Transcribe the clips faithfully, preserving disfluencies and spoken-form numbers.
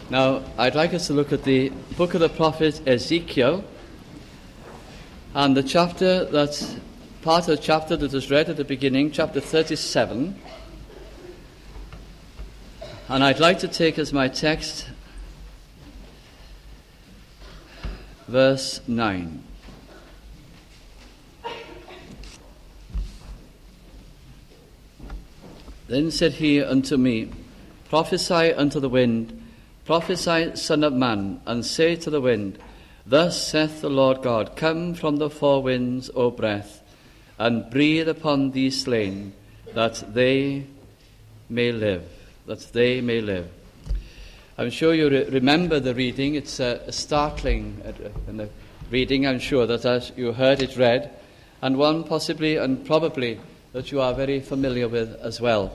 Now, I'd like us to look at the book of the prophet Ezekiel, and the chapter that's part of the chapter that was read at the beginning, chapter thirty-seven. And I'd like to take as my text verse nine. Then said he unto me, Prophesy unto the wind, prophesy, son of man, and say to the wind, Thus saith the Lord God, Come from the four winds, O breath, and breathe upon these slain, that they may live, that they may live. I'm sure you re- remember the reading. It's a, a startling uh, reading, I'm sure, that as you heard it read, and one possibly and probably that you are very familiar with as well.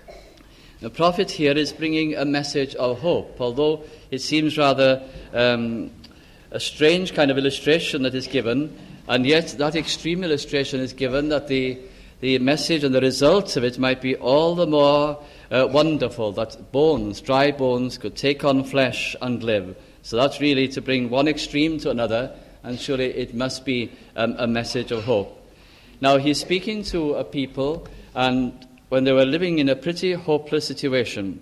The prophet here is bringing a message of hope, although it seems rather um, a strange kind of illustration that is given, and yet that extreme illustration is given that the, the message and the results of it might be all the more uh, wonderful, that bones, dry bones, could take on flesh and live. So that's really to bring one extreme to another, and surely it must be um, a message of hope. Now, he's speaking to a people, and when they were living in a pretty hopeless situation,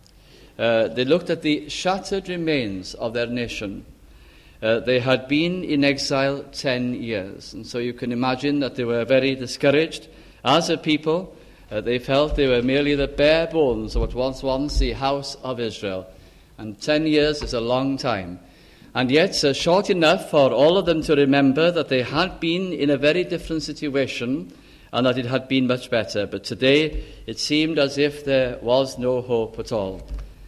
uh, they looked at the shattered remains of their nation. Uh, they had been in exile ten years, and so you can imagine that they were very discouraged as a people. Uh, they felt they were merely the bare bones of what was once the house of Israel, and ten years is a long time. And yet, uh, short enough for all of them to remember that they had been in a very different situation and that it had been much better. But today, it seemed as if there was no hope at all.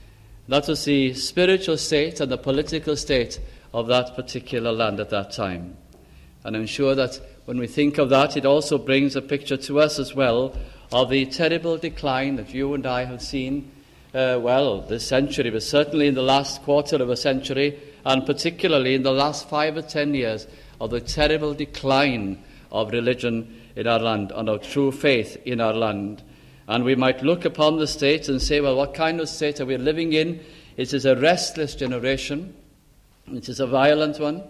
That was the spiritual state and the political state of that particular land at that time. And I'm sure that when we think of that, it also brings a picture to us as well of the terrible decline that you and I have seen, uh, well, this century, but certainly in the last quarter of a century, and particularly in the last five or ten years, of the terrible decline of religion in our land, and of true faith in our land. And we might look upon the state and say, well, what kind of state are we living in? It is a restless generation. It is a violent one.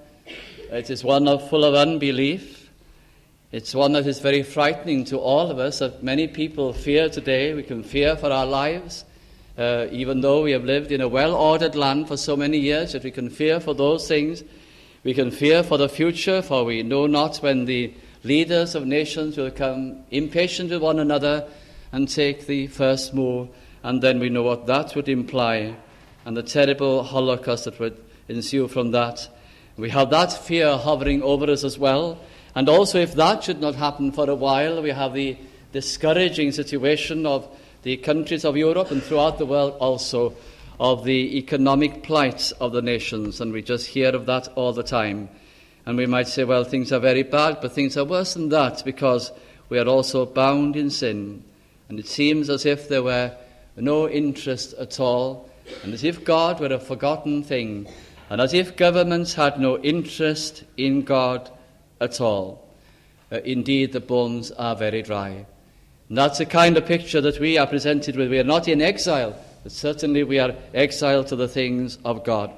It is one of, full of unbelief. It's one that is very frightening to all of us, that many people fear today. We can fear for our lives. Uh, even though we have lived in a well-ordered land for so many years, that we can fear for those things. We can fear for the future, for we know not when the leaders of nations will become impatient with one another and take the first move, and then we know what that would imply, and the terrible holocaust that would ensue from that. We have that fear hovering over us as well, and also if that should not happen for a while, we have the discouraging situation of the countries of Europe and throughout the world also, of the economic plight of the nations, and we just hear of that all the time. And we might say, well, things are very bad, but things are worse than that, because we are also bound in sin. And it seems as if there were no interest at all, and as if God were a forgotten thing, and as if governments had no interest in God at all. Uh, indeed, the bones are very dry. And that's the kind of picture that we are presented with. We are not in exile, but certainly we are exiled to the things of God.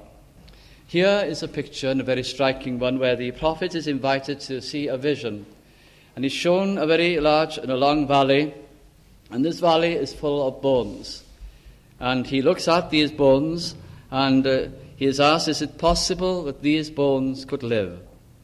Here is a picture, and a very striking one, where the prophet is invited to see a vision. And he's shown a very large and a long valley, and this valley is full of bones. And he looks at these bones, and uh, he is asked, is it possible that these bones could live?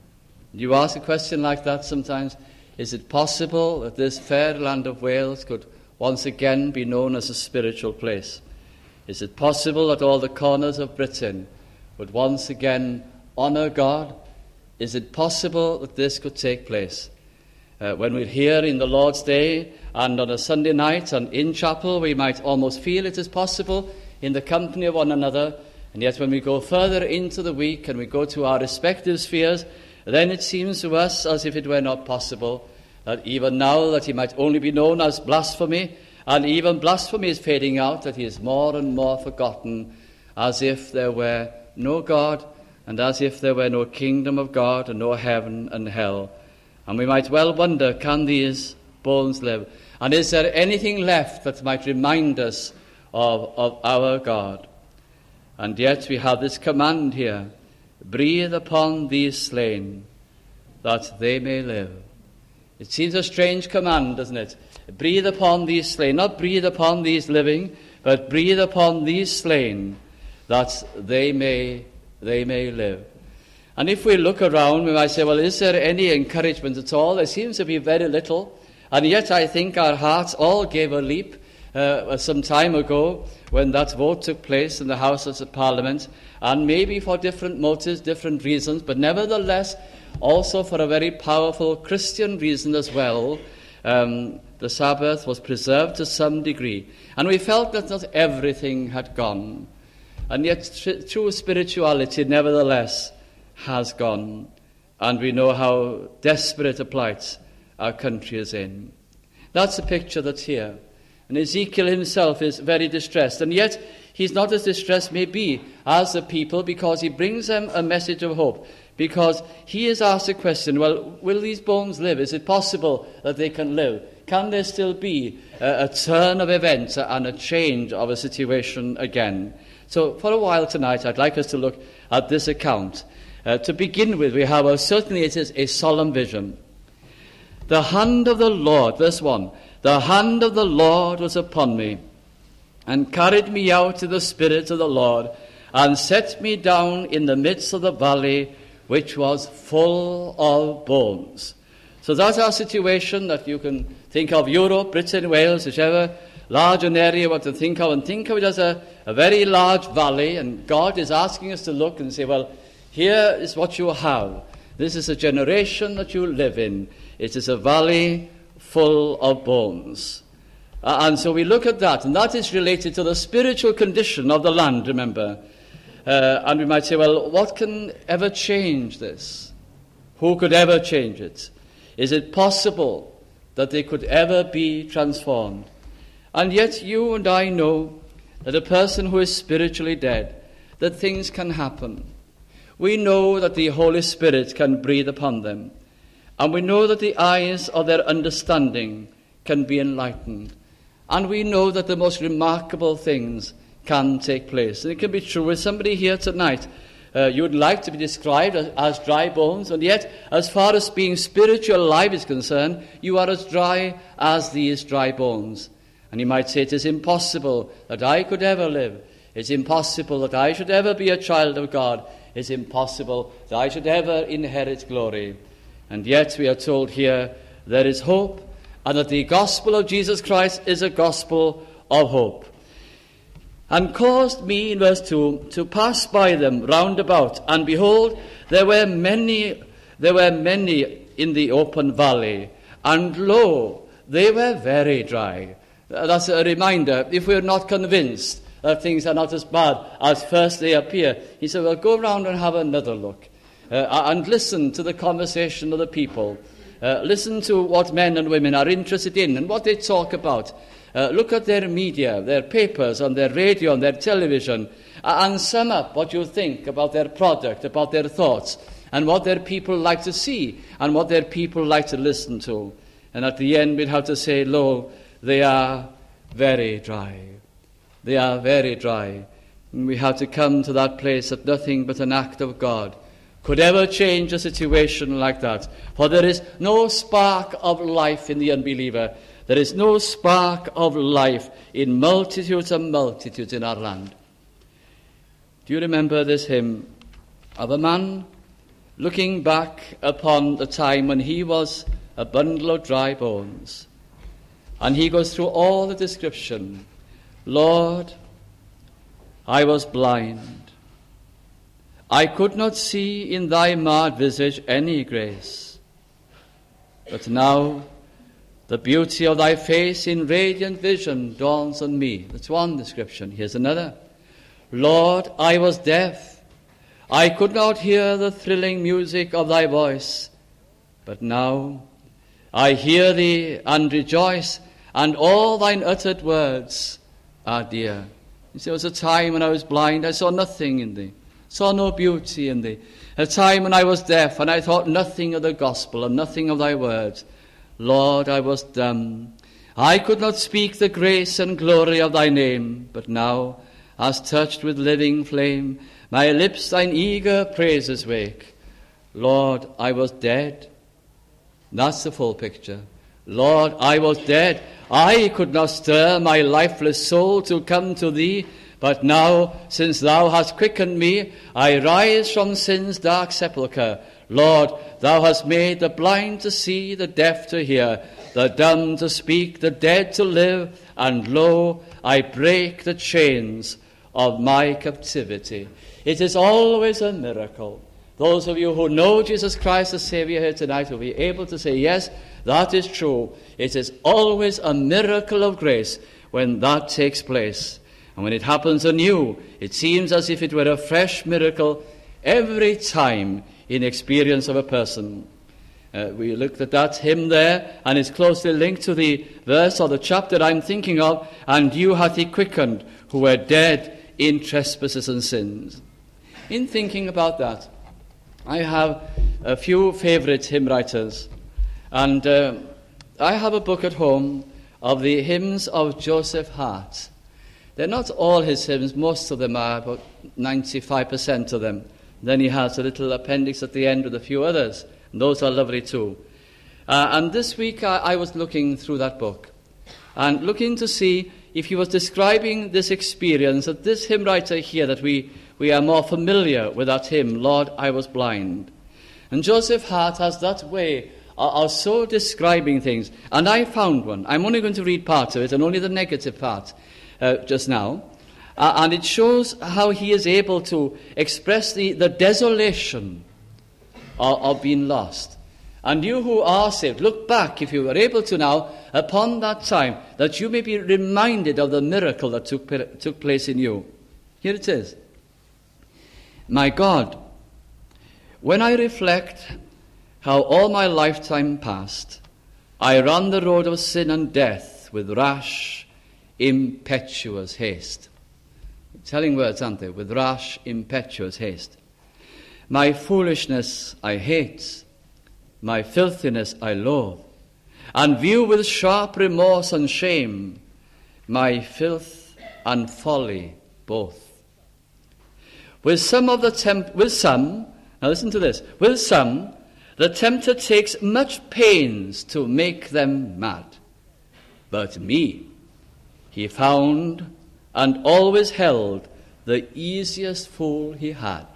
You ask a question like that sometimes. Is it possible that this fair land of Wales could once again be known as a spiritual place? Is it possible that all the corners of Britain would once again honour God? Is it possible that this could take place? Uh, when we're here in the Lord's Day and on a Sunday night and in chapel, we might almost feel it is possible in the company of one another. And yet when we go further into the week and we go to our respective spheres, then it seems to us as if it were not possible, that even now that he might only be known as blasphemy, and even blasphemy is fading out, that he is more and more forgotten, as if there were no God, and as if there were no kingdom of God, and no heaven and hell. And we might well wonder, can these bones live? And is there anything left that might remind us of, of our God? And yet we have this command here, breathe upon these slain, that they may live. It seems a strange command, doesn't it? Breathe upon these slain, not breathe upon these living, but breathe upon these slain, that they may, they may live. And if we look around, we might say, well, is there any encouragement at all? There seems to be very little. And yet I think our hearts all gave a leap uh, some time ago when that vote took place in the Houses of Parliament, and maybe for different motives, different reasons, but nevertheless also for a very powerful Christian reason as well. Um, the Sabbath was preserved to some degree. And we felt that not everything had gone. And yet tr- true spirituality nevertheless has gone. And we know how desperate a plight our country is in. That's the picture that's here. And Ezekiel himself is very distressed. And yet he's not as distressed maybe as the people, because he brings them a message of hope. Because he is asked a question, well, will these bones live? Is it possible that they can live? Can there still be a, a turn of events and a change of a situation again? So for a while tonight, I'd like us to look at this account. Uh, to begin with, we have, a, certainly it is a solemn vision. The hand of the Lord, verse one, the hand of the Lord was upon me, and carried me out to the Spirit of the Lord, and set me down in the midst of the valley, which was full of bones. So that's our situation, that you can think of Europe, Britain, Wales, whichever large an area you want to think of, and think of it as a, a very large valley, and God is asking us to look and say, well, here is what you have. This is a generation that you live in. It is a valley full of bones. Uh, and so we look at that, and that is related to the spiritual condition of the land, remember. Uh, and we might say, well, what can ever change this? Who could ever change it? Is it possible that they could ever be transformed? And yet you and I know that a person who is spiritually dead, that things can happen. We know that the Holy Spirit can breathe upon them. And we know that the eyes of their understanding can be enlightened. And we know that the most remarkable things can take place. And it can be true with somebody here tonight. Uh, you would like to be described as, as dry bones, and yet, as far as being spiritual alive is concerned, you are as dry as these dry bones. And you might say, it is impossible that I could ever live. It's impossible that I should ever be a child of God. It's impossible that I should ever inherit glory. And yet we are told here there is hope, and that the gospel of Jesus Christ is a gospel of hope. And caused me, in verse two, to pass by them round about, and behold, there were many, there were many in the open valley, and lo, they were very dry. That's a reminder, if we're not convinced that things are not as bad as first they appear, he said, well, go round and have another look, uh, and listen to the conversation of the people. Uh, listen to what men and women are interested in and what they talk about. Uh, look at their media, their papers, on their radio, on their television, uh, and sum up what you think about their product, about their thoughts, and what their people like to see, and what their people like to listen to. And at the end, we'd have to say, lo, they are very dry. They are very dry. And we have to come to that place that nothing but an act of God could ever change a situation like that. For there is no spark of life in the unbeliever. There is no spark of life in multitudes and multitudes in our land. Do you remember this hymn of a man looking back upon the time when he was a bundle of dry bones? And he goes through all the description. Lord, I was blind. I could not see in thy marred visage any grace. But now the beauty of thy face in radiant vision dawns on me. That's one description. Here's another. Lord, I was deaf. I could not hear the thrilling music of thy voice. But now I hear thee and rejoice, and all thine uttered words are dear. You see, there was a time when I was blind, I saw nothing in thee, saw no beauty in thee. A time when I was deaf, and I thought nothing of the gospel and nothing of thy words. Lord, I was dumb. I could not speak the grace and glory of thy name, but now as touched with living flame, my lips thine eager praises wake. Lord, I was dead. That's the full picture. Lord, I was dead. I could not stir my lifeless soul to come to thee. But now, since thou hast quickened me, I rise from sin's dark sepulchre. Lord, thou hast made the blind to see, the deaf to hear, the dumb to speak, the dead to live, and lo, I break the chains of my captivity. It is always a miracle. Those of you who know Jesus Christ as Savior here tonight will be able to say, yes, that is true. It is always a miracle of grace when that takes place. And when it happens anew, it seems as if it were a fresh miracle every time in experience of a person. Uh, we looked at that hymn there, and it's closely linked to the verse or the chapter I'm thinking of, and you hath he quickened who were dead in trespasses and sins. In thinking about that, I have a few favorite hymn writers, and uh, I have a book at home of the hymns of Joseph Hart. They're not all his hymns, most of them are, about ninety-five percent of them. Then he has a little appendix at the end with a few others, and those are lovely too. Uh, and this week I, I was looking through that book, and looking to see if he was describing this experience, that this hymn writer here, that we, we are more familiar with that hymn, Lord, I was blind. And Joseph Hart has that way of, of so describing things. And I found one. I'm only going to read part of it, and only the negative part uh, just now. Uh, and it shows how he is able to express the, the desolation of, of being lost. And you who are saved, look back, if you were able to now, upon that time, that you may be reminded of the miracle that took, took place in you. Here it is. My God, when I reflect how all my lifetime passed, I ran the road of sin and death with rash, impetuous haste. Telling words, aren't they? With rash, impetuous haste. My foolishness I hate, my filthiness I loathe, and view with sharp remorse and shame my filth and folly both. With some of the temp- with some, now listen to this, with some, the tempter takes much pains to make them mad. But me he found and always held the easiest fool he had.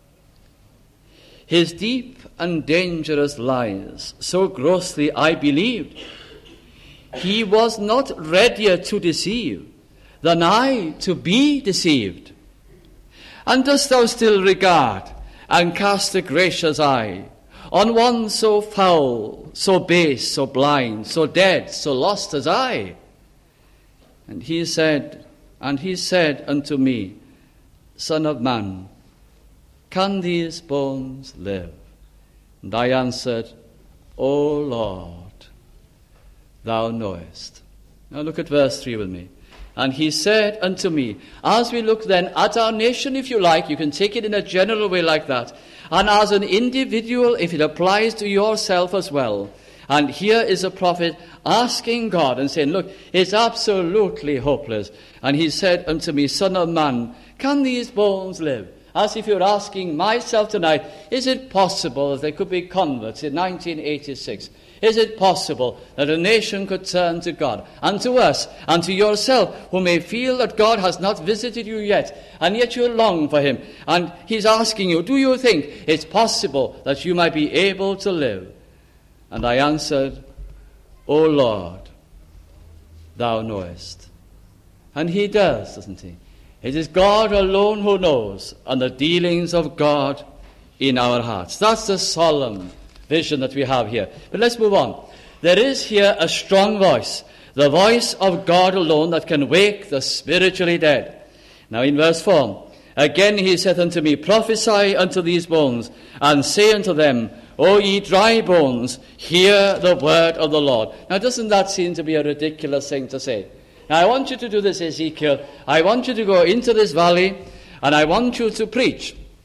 His deep and dangerous lies, so grossly I believed, he was not readier to deceive than I to be deceived. And dost thou still regard and cast a gracious eye on one so foul, so base, so blind, so dead, so lost as I? And he said, and he said unto me, Son of man, can these bones live? And I answered, O Lord, thou knowest. Now look at verse three with me. And he said unto me, as we look then at our nation, if you like, you can take it in a general way like that, and as an individual, if it applies to yourself as well. And here is a prophet asking God and saying, look, it's absolutely hopeless. And he said unto me, Son of man, can these bones live? As if you're asking myself tonight, is it possible that there could be converts in nineteen eighty-six? Is it possible that a nation could turn to God and to us and to yourself, who may feel that God has not visited you yet, and yet you long for him? And he's asking you, do you think it's possible that you might be able to live? And I answered, O Lord, thou knowest. And he does, doesn't he? It is God alone who knows, and the dealings of God in our hearts. That's the solemn vision that we have here. But let's move on. There is here a strong voice, the voice of God alone that can wake the spiritually dead. Now in verse four, again he saith unto me, prophesy unto these bones, and say unto them, O ye dry bones, hear the word of the Lord. Now doesn't that seem to be a ridiculous thing to say? Now I want you to do this, Ezekiel. I want you to go into this valley, and I want you to preach.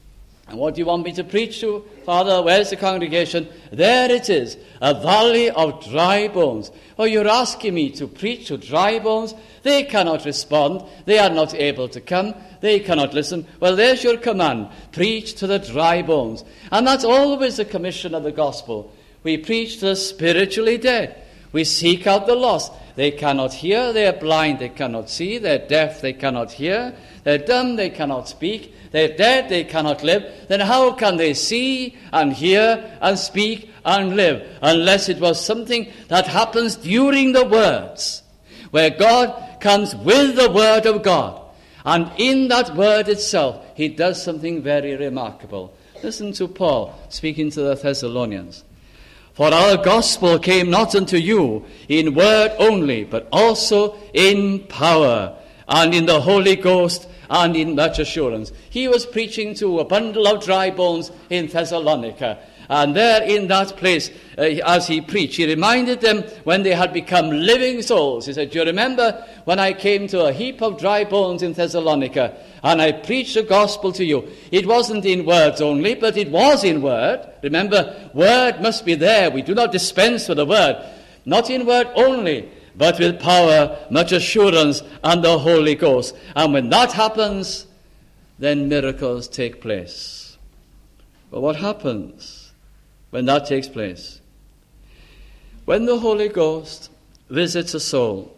And what do you want me to preach to? Father, where's the congregation? There it is, a valley of dry bones. Oh, you're asking me to preach to dry bones? They cannot respond. They are not able to come. They cannot listen. Well, there's your command. Preach to the dry bones. And that's always the commission of the gospel. We preach to the spiritually dead. We seek out the lost. They cannot hear. They are blind. They cannot see. They're deaf. They cannot hear. They're dumb. They cannot speak. They're dead, they cannot live. Then how can they see and hear and speak and live? Unless it was something that happens during the words, where God comes with the word of God. And in that word itself, he does something very remarkable. Listen to Paul speaking to the Thessalonians. For our gospel came not unto you in word only, but also in power and in the Holy Ghost and in much assurance. He was preaching to a bundle of dry bones in Thessalonica. And there in that place, uh, as he preached, he reminded them when they had become living souls. He said, do you remember when I came to a heap of dry bones in Thessalonica and I preached the gospel to you? It wasn't in words only, but it was in word. Remember, word must be there. We do not dispense with the word. Not in word only, but with power, much assurance, and the Holy Ghost. And when that happens, then miracles take place. But what happens when that takes place? When the Holy Ghost visits a soul,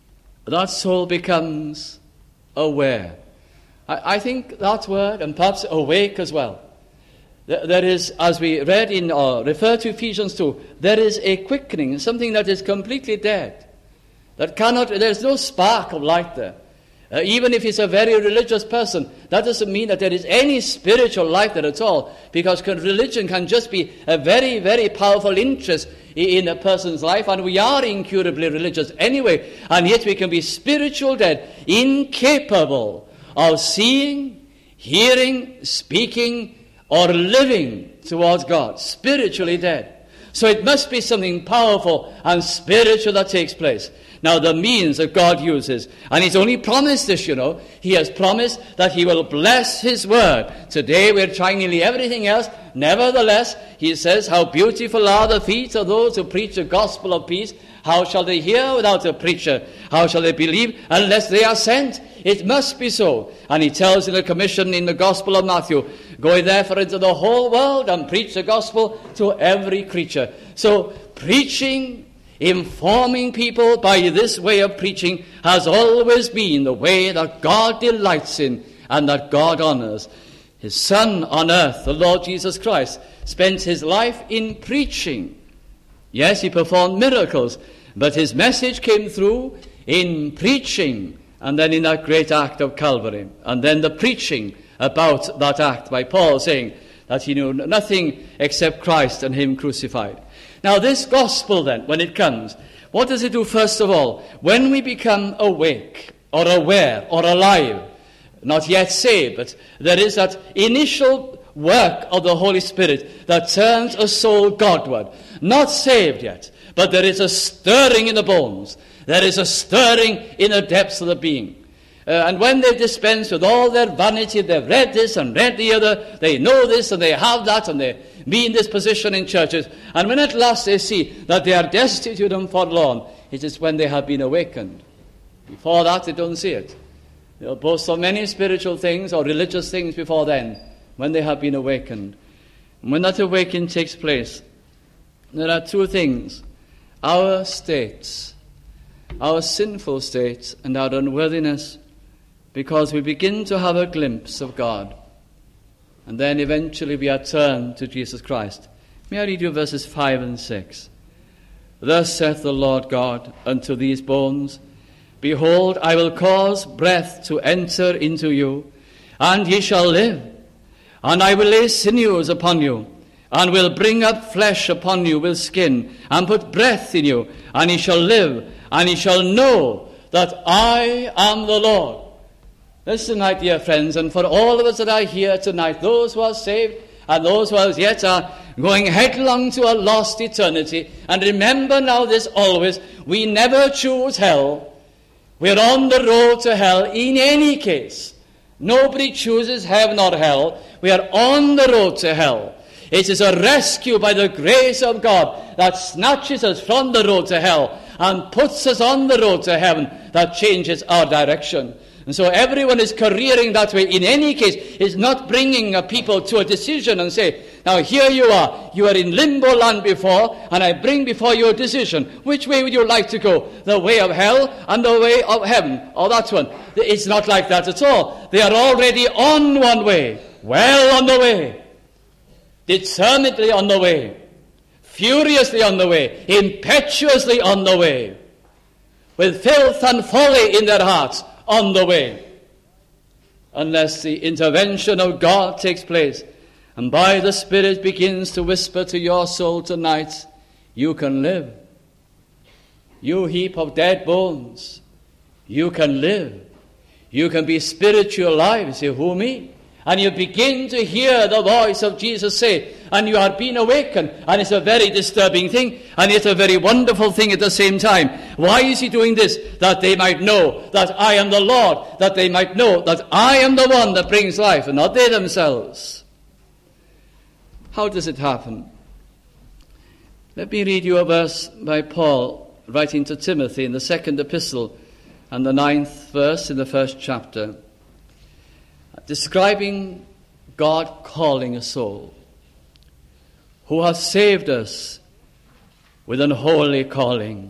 that soul becomes aware. I, I think that word, and perhaps awake as well, there is, as we read in, or refer to Ephesians two, there is a quickening, something that is completely dead. That cannot, there's no spark of light there. Uh, even if he's a very religious person, that doesn't mean that there is any spiritual life there at all, because religion can just be a very, very powerful interest in a person's life, and we are incurably religious anyway, and yet we can be spiritual dead, incapable of seeing, hearing, speaking, or living towards God, spiritually dead. So it must be something powerful and spiritual that takes place. Now, the means that God uses, and he's only promised this, you know. He has promised that he will bless his word. Today we're trying nearly everything else. Nevertheless, he says, how beautiful are the feet of those who preach the gospel of peace. How shall they hear without a preacher? How shall they believe unless they are sent? It must be so. And he tells in the commission in the Gospel of Matthew, go therefore into the whole world and preach the gospel to every creature. So preaching, informing people by this way of preaching has always been the way that God delights in and that God honors. His Son on earth, the Lord Jesus Christ, spent his life in preaching. Yes, he performed miracles, but his message came through in preaching, and then in that great act of Calvary, and then the preaching about that act by Paul saying that he knew nothing except Christ and him crucified. Now this gospel then, when it comes, what does it do first of all? When we become awake or aware or alive, not yet saved, but there is that initial work of the Holy Spirit that turns a soul Godward. Not saved yet, but there is a stirring in the bones. There is a stirring in the depths of the being. Uh, and when they dispense with all their vanity, they've read this and read the other, they know this and they have that, and they be in this position in churches. And when at last they see that they are destitute and forlorn, it is when they have been awakened. Before that, they don't see it. They'll boast of many spiritual things or religious things before then, when they have been awakened. And when that awakening takes place, there are two things. Our states, our sinful states and our unworthiness, because we begin to have a glimpse of God. And then eventually we are turned to Jesus Christ. May I read you verses five and six? Thus saith the Lord God unto these bones, behold, I will cause breath to enter into you, and ye shall live. And I will lay sinews upon you, and will bring up flesh upon you with skin, and put breath in you, and ye shall live, and ye shall know that I am the Lord. Listen, my dear friends, and for all of us that are here tonight, those who are saved and those who as yet are going headlong to a lost eternity, and remember now this always, we never choose hell. We're on the road to hell in any case. Nobody chooses heaven or hell. We are on the road to hell. It is a rescue by the grace of God that snatches us from the road to hell and puts us on the road to heaven that changes our direction. And so everyone is careering that way. In any case, is not bringing a people to a decision and say, now here you are. You are in limbo land before, and I bring before you a decision. Which way would you like to go? The way of hell and the way of heaven? Or that one? It's not like that at all. They are already on one way. Well on the way. Determinedly on the way. Furiously on the way. Impetuously on the way. With filth and folly in their hearts. On the way. Unless the intervention of God takes place and by the Spirit begins to whisper to your soul tonight, you can live. You heap of dead bones, you can live. You can be spiritual alive. You say, who, me? And you begin to hear the voice of Jesus say, and you are being awakened. And it's a very disturbing thing, and it's a very wonderful thing at the same time. Why is he doing this? That they might know that I am the Lord, that they might know that I am the one that brings life, and not they themselves. How does it happen? Let me read you a verse by Paul, writing to Timothy in the second epistle, and the ninth verse in the first chapter, describing God calling a soul, who has saved us with an holy calling,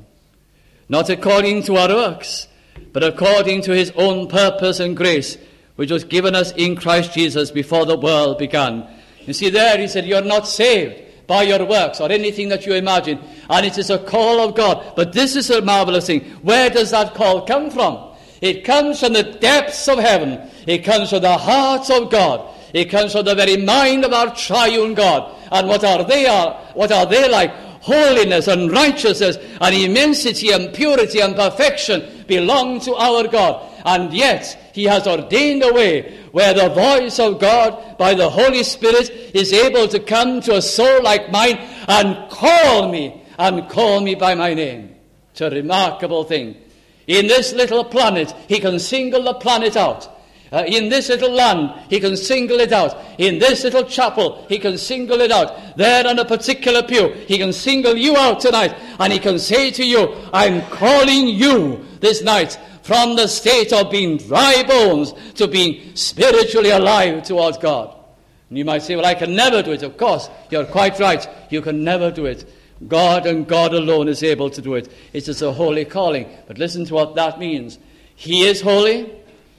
not according to our works, but according to his own purpose and grace, which was given us in Christ Jesus before the world began. You see there, he said, you're not saved by your works or anything that you imagine, and it is a call of God. But this is a marvelous thing. Where does that call come from? It comes from the depths of heaven. It comes from the heart of God. It comes from the very mind of our triune God. And what are they are? What are they like? Holiness and righteousness and immensity and purity and perfection belong to our God. And yet he has ordained a way where the voice of God by the Holy Spirit is able to come to a soul like mine and call me, and call me by my name. It's a remarkable thing. In this little planet, he can single the planet out. Uh, in this little land, he can single it out. In this little chapel, he can single it out. There on a particular pew, he can single you out tonight. And he can say to you, I'm calling you this night from the state of being dry bones to being spiritually alive towards God. And you might say, well, I can never do it. Of course, you're quite right. You can never do it. God and God alone is able to do it. It is a holy calling. But listen to what that means. He is holy.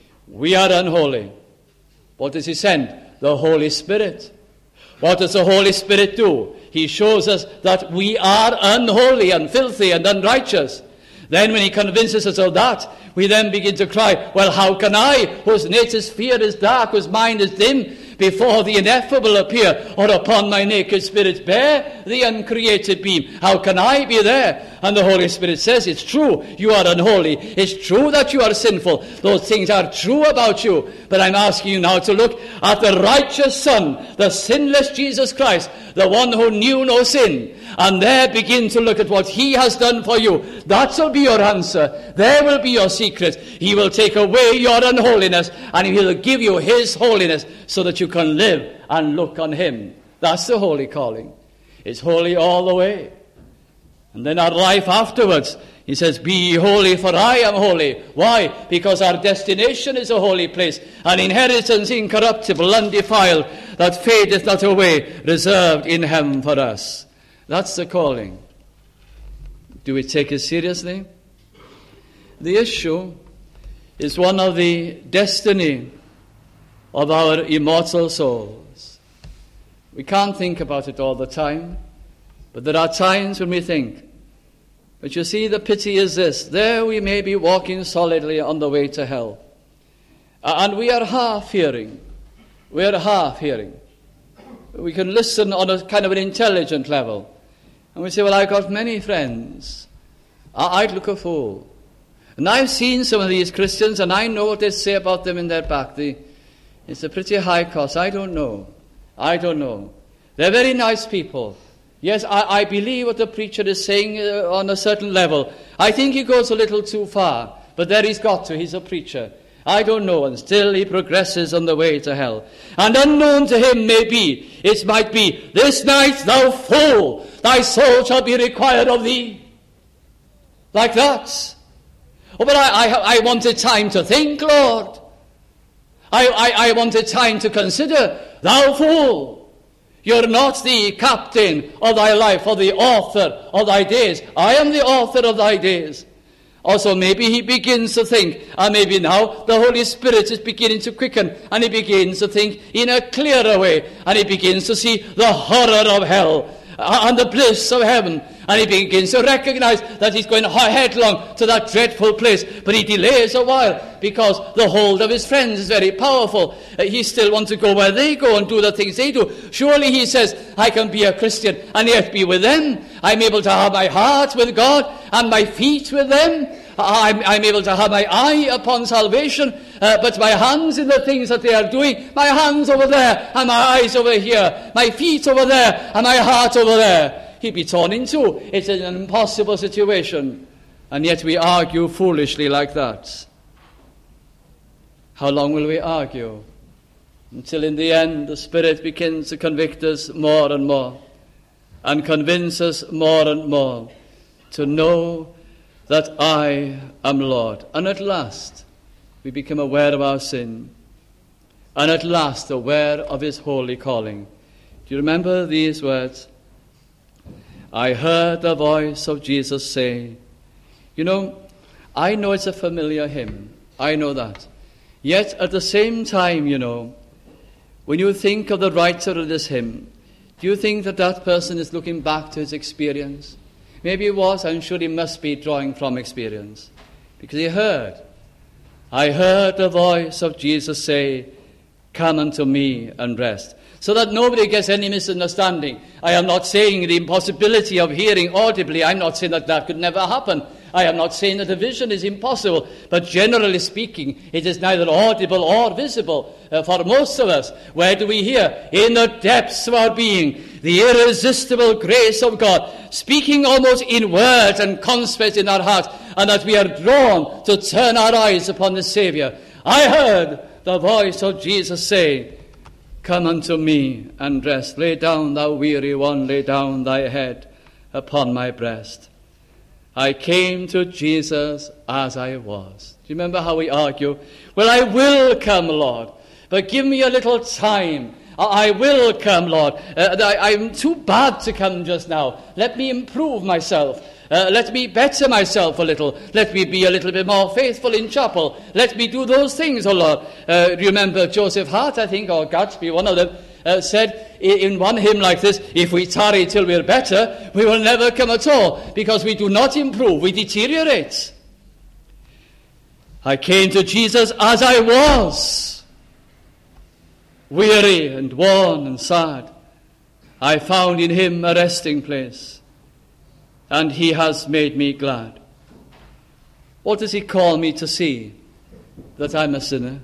We are unholy. What does he send? The Holy Spirit. What does the Holy Spirit do? He shows us that we are unholy and filthy and unrighteous. Then when he convinces us of that, we then begin to cry, well, how can I, whose native sphere is dark, whose mind is dim, before the ineffable appear, or upon my naked spirit bear the uncreated beam? How can I be there? And the Holy Spirit says, it's true, you are unholy. It's true that you are sinful. Those things are true about you. But I'm asking you now to look at the righteous Son, the sinless Jesus Christ, the one who knew no sin, and there begin to look at what he has done for you. That will be your answer. There will be your secret. He will take away your unholiness, and he will give you his holiness so that you can live and look on him. That's the holy calling. It's holy all the way. And then our life afterwards, he says, be ye holy, for I am holy. Why? Because our destination is a holy place, an inheritance incorruptible, undefiled, that fadeth not away, reserved in heaven for us. That's the calling. Do we take it seriously? The issue is one of the destiny of our immortal souls. We can't think about it all the time, but there are times when we think. But you see, the pity is this. There we may be walking solidly on the way to hell. Uh, and we are half hearing. We are half hearing. We can listen on a kind of an intelligent level. And we say, well, I've got many friends. I- I'd look a fool. And I've seen some of these Christians, and I know what they say about them in their back. The, it's a pretty high cost. I don't know. I don't know. They're very nice people. Yes, I, I believe what the preacher is saying uh, on a certain level. I think he goes a little too far, but there he's got to. He's a preacher. I don't know. And still he progresses on the way to hell. And unknown to him may be, it might be, this night, thou fool, thy soul shall be required of thee. Like that. Oh, but I, I, I wanted time to think, Lord. I, I, I wanted time to consider. Thou fool, you're not the captain of thy life or the author of thy days. I am the author of thy days. Also, maybe he begins to think, and maybe now the Holy Spirit is beginning to quicken, and he begins to think in a clearer way, and he begins to see the horror of hell and the bliss of heaven, and he begins to recognize that he's going headlong to that dreadful place, but he delays a while because the hold of his friends is very powerful. Uh, he still wants to go where they go and do the things they do. Surely, he says, I can be a Christian and yet be with them. I'm able to have my heart with God and my feet with them. I'm, I'm able to have my eye upon salvation, uh, but my hands in the things that they are doing, my hands over there and my eyes over here, my feet over there and my heart over there. He'd be torn in two. It's an impossible situation. And yet we argue foolishly like that. How long will we argue? Until in the end the Spirit begins to convict us more and more and convince us more and more to know that I am Lord. And at last we become aware of our sin, and at last aware of his holy calling. Do you remember these words? I heard the voice of Jesus say. You know, I know it's a familiar hymn. I know that. Yet at the same time, you know, when you think of the writer of this hymn, do you think that that person is looking back to his experience? Maybe he was. I'm sure he must be drawing from experience. Because he heard. I heard the voice of Jesus say, come unto me and rest. So that nobody gets any misunderstanding. I am not saying the impossibility of hearing audibly. I'm not saying that that could never happen. I am not saying that a vision is impossible. But generally speaking, it is neither audible or visible uh, for most of us. Where do we hear? In the depths of our being, the irresistible grace of God, speaking almost in words and concept in our heart, and that we are drawn to turn our eyes upon the Saviour. I heard the voice of Jesus say, come unto me and rest. Lay down, thou weary one, lay down thy head upon my breast. I came to Jesus as I was. Do you remember how we argue? Well, I will come, Lord, but give me a little time. I will come, Lord. Uh, I, I'm too bad to come just now. Let me improve myself. Uh, let me better myself a little. Let me be a little bit more faithful in chapel. Let me do those things, oh Lord. Uh, remember Joseph Hart, I think, or Gatsby, one of them, uh, said in one hymn like this, if we tarry till we're better, we will never come at all, because we do not improve, we deteriorate. I came to Jesus as I was, weary and worn and sad. I found in him a resting place, and he has made me glad. What does he call me to see? That I'm a sinner.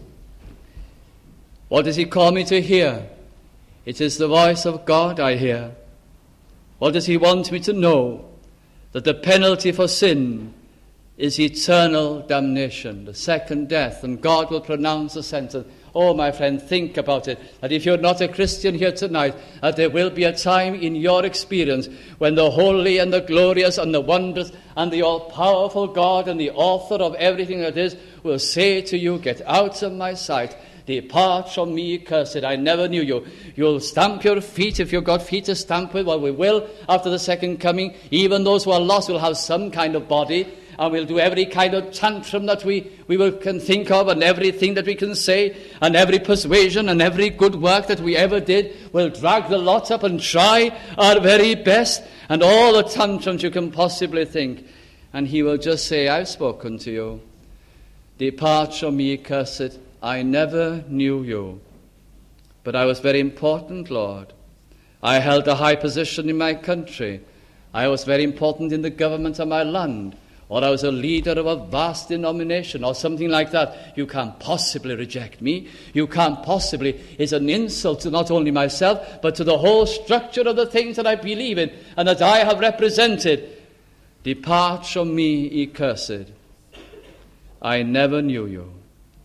What does he call me to hear? It is the voice of God I hear. What does he want me to know? That the penalty for sin is eternal damnation, the second death, and God will pronounce the sentence. Oh, my friend, think about it, that if you're not a Christian here tonight, that there will be a time in your experience when the holy and the glorious and the wondrous and the all-powerful God and the author of everything that is will say to you, get out of my sight. Depart from me, cursed. I never knew you. You'll stamp your feet if you've got feet to stamp with. Well, we will after the second coming. Even those who are lost will have some kind of body. And we'll do every kind of tantrum that we, we will, can think of, and everything that we can say, and every persuasion and every good work that we ever did. We'll drag the lot up and try our very best, and all the tantrums you can possibly think. And he will just say, I've spoken to you. Depart from me, cursed. I never knew you. But I was very important, Lord. I held a high position in my country. I was very important in the government of my land. Or I was a leader of a vast denomination, or something like that. You can't possibly reject me. You can't possibly. It's an insult to not only myself, but to the whole structure of the things that I believe in and that I have represented. Depart from me, ye cursed. I never knew you.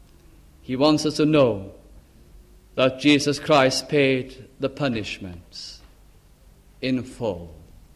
He wants us to know that Jesus Christ paid the punishments in full.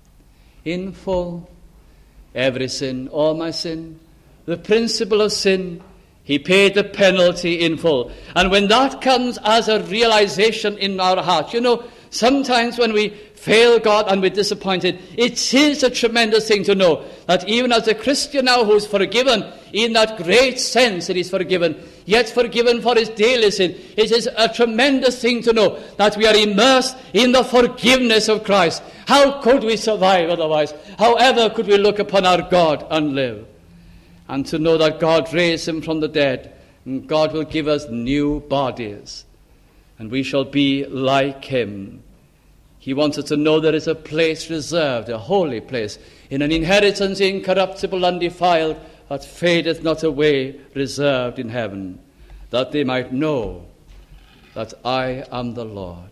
In full. Every sin, all my sin, the principle of sin, he paid the penalty in full. And when that comes as a realization in our heart, you know, sometimes when we fail God and we're disappointed, it is a tremendous thing to know that even as a Christian now who's forgiven, in that great sense that he's forgiven, yet forgiven for his daily sin, it is a tremendous thing to know that we are immersed in the forgiveness of Christ. How could we survive otherwise? However could we look upon our God and live? And to know that God raised him from the dead, and God will give us new bodies, and we shall be like him. He wants us to know there is a place reserved, a holy place, in an inheritance incorruptible, undefiled, that fadeth not away, reserved in heaven, that they might know that I am the Lord.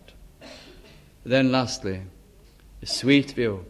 Then lastly, a sweet view.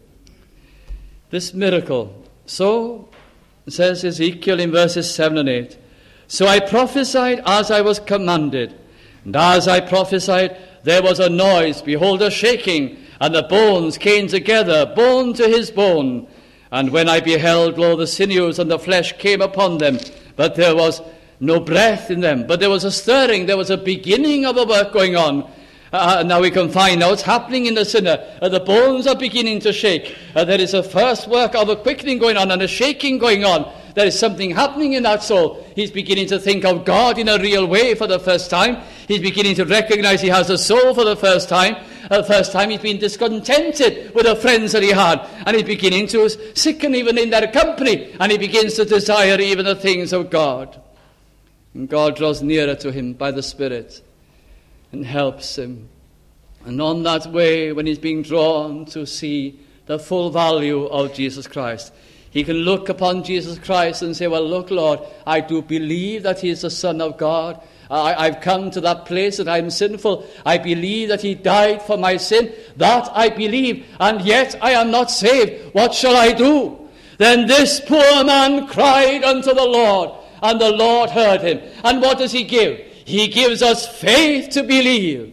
This miracle, so says Ezekiel in verses seven and eight, so I prophesied as I was commanded, and as I prophesied, there was a noise, behold, a shaking, and the bones came together, bone to his bone. And when I beheld, lo, the sinews and the flesh came upon them, but there was no breath in them. But there was a stirring, there was a beginning of a work going on. Uh, now we can find out what's happening in the sinner. Uh, the bones are beginning to shake. Uh, there is a first work of a quickening going on and a shaking going on. There is something happening in that soul. He's beginning to think of God in a real way for the first time. He's beginning to recognize he has a soul for the first time. Uh, the first time he's been discontented with the friends that he had. And he's beginning to sicken even in their company. And he begins to desire even the things of God. And God draws nearer to him by the Spirit and helps him. And on that way, when he's being drawn to see the full value of Jesus Christ, he can look upon Jesus Christ and say, well, look, Lord, I do believe that he is the Son of God. I, I've come to that place that I'm sinful. I believe that he died for my sin. That I believe, and yet I am not saved. What shall I do? Then this poor man cried unto the Lord, and the Lord heard him. And what does he give? He gives us faith to believe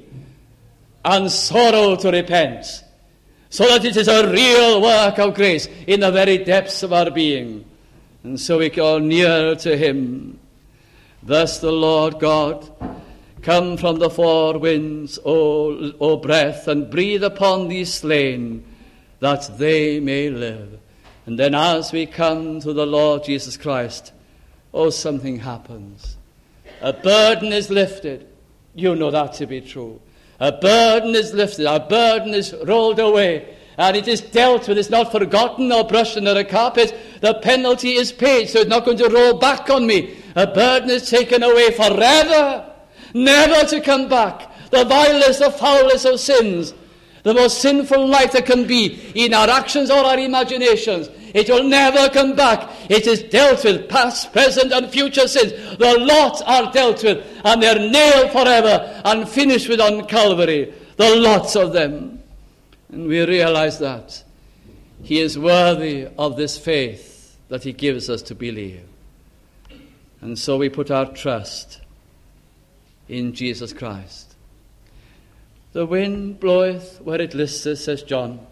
and sorrow to repent, so that it is a real work of grace in the very depths of our being. And so we go near to him. Thus the Lord God, come from the four winds, O, o breath, and breathe upon these slain, that they may live. And then as we come to the Lord Jesus Christ, oh, something happens. A burden is lifted. You know that to be true. A burden is lifted. A burden is rolled away. And it is dealt with. It's not forgotten or brushed under a carpet. The penalty is paid, so it's not going to roll back on me. A burden is taken away forever, never to come back. The vilest, the foulest of sins, the most sinful life that can be in our actions or our imaginations, it will never come back. It is dealt with, past, present, and future sins. The lots are dealt with, and they're nailed forever and finished with on Calvary. The lots of them. And we realize that he is worthy of this faith that he gives us to believe. And so we put our trust in Jesus Christ. The wind bloweth where it listeth, says John,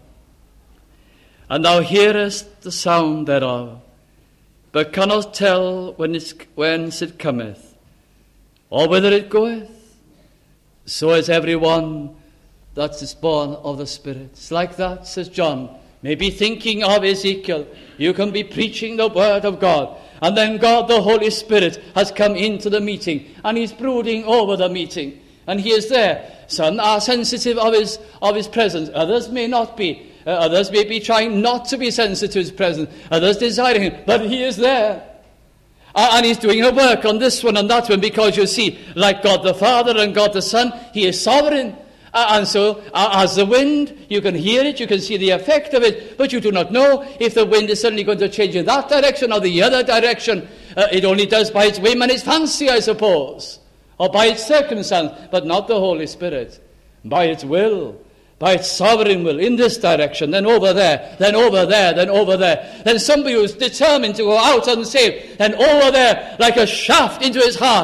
and thou hearest the sound thereof, but cannot tell when it's, whence it cometh, or whither it goeth. So is every one that is born of the Spirit. It's like that, says John. Maybe thinking of Ezekiel, you can be preaching the word of God, and then God, the Holy Spirit, has come into the meeting, and he's brooding over the meeting, and he is there. Some are sensitive of his, of his presence. Others may not be. Uh, others may be trying not to be sensitive to his presence. Others desire him, but he is there. Uh, and he's doing a work on this one and that one, because you see, like God the Father and God the Son, he is sovereign. Uh, and so, uh, as the wind, you can hear it, you can see the effect of it, but you do not know if the wind is suddenly going to change in that direction or the other direction. Uh, it only does by its whim and its fancy, I suppose, or by its circumstance, but not the Holy Spirit. By its will, by its sovereign will, in this direction, then over there, then over there, then over there. Then somebody who's determined to go out unsaved, then over there, like a shaft into his heart.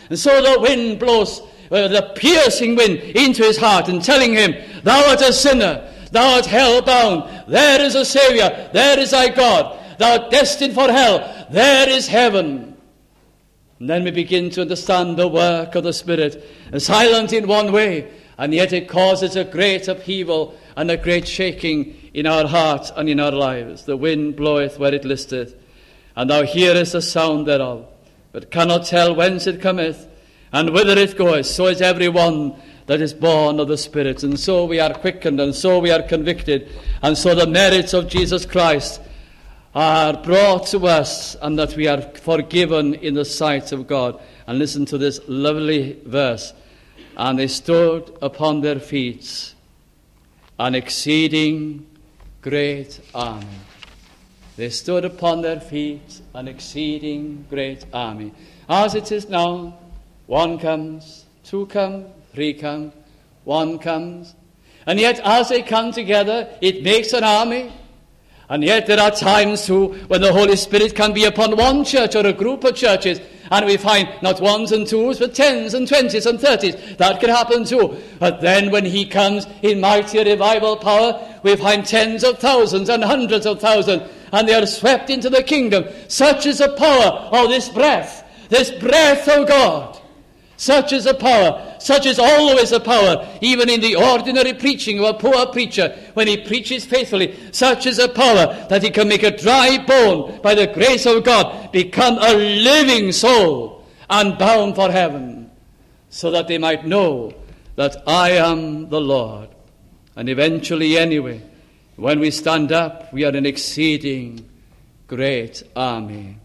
And so the wind blows, uh, the piercing wind, into his heart and telling him, thou art a sinner, thou art hell-bound, there is a Saviour, there is thy God, thou art destined for hell, there is heaven. And then we begin to understand the work of the Spirit, silent in one way, and yet it causes a great upheaval and a great shaking in our hearts and in our lives. The wind bloweth where it listeth, and thou hearest the sound thereof, but cannot tell whence it cometh, and whither it goeth. So is every one that is born of the Spirit. And so we are quickened, and so we are convicted, and so the merits of Jesus Christ are brought to us, and that we are forgiven in the sight of God. And listen to this lovely verse. And they stood upon their feet, an exceeding great army. They stood upon their feet, an exceeding great army. As it is now, one comes, two come, three come, one comes. And yet as they come together, it makes an army. And yet there are times too when the Holy Spirit can be upon one church or a group of churches, and we find not ones and twos, but tens and twenties and thirties. That can happen too. But then when he comes in mighty revival power, we find tens of thousands and hundreds of thousands, and they are swept into the kingdom. Such is the power of this breath, this breath of God. Such is the power. Such is always the power, even in the ordinary preaching of a poor preacher, when he preaches faithfully. Such is the power that he can make a dry bone, by the grace of God, become a living soul and bound for heaven, so that they might know that I am the Lord. And eventually, anyway, when we stand up, we are an exceeding great army.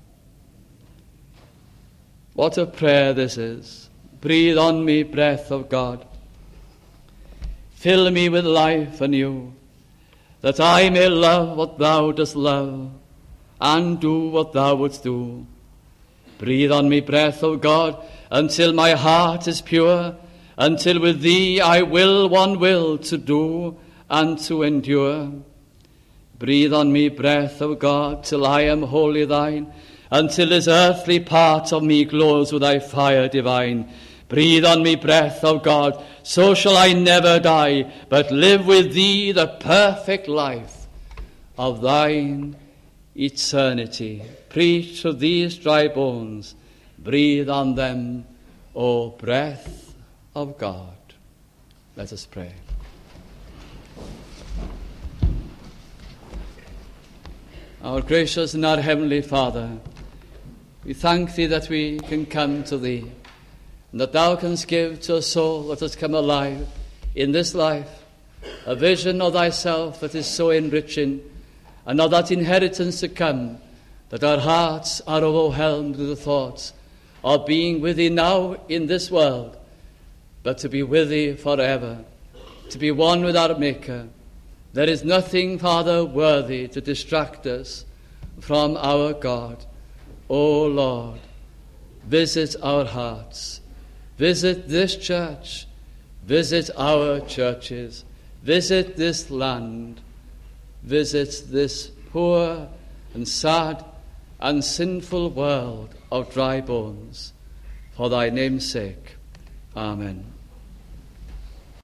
What a prayer this is. Breathe on me, breath of God. Fill me with life anew, that I may love what thou dost love, and do what thou wouldst do. Breathe on me, breath of God, until my heart is pure, until with thee I will one will to do and to endure. Breathe on me, breath of God, till I am wholly thine, until this earthly part of me glows with thy fire divine. Breathe on me, breath of God, so shall I never die, but live with thee the perfect life of thine eternity. Preach to these dry bones, breathe on them, O breath of God. Let us pray. Our gracious and our heavenly Father, we thank thee that we can come to thee, and that thou canst give to a soul that has come alive in this life a vision of thyself that is so enriching, and of that inheritance to come, that our hearts are overwhelmed with the thoughts of being with thee now in this world, but to be with thee forever, to be one with our Maker. There is nothing, Father, worthy to distract us from our God. O Lord, visit our hearts. Visit this church, visit our churches, visit this land, visit this poor and sad and sinful world of dry bones, for thy name's sake. Amen.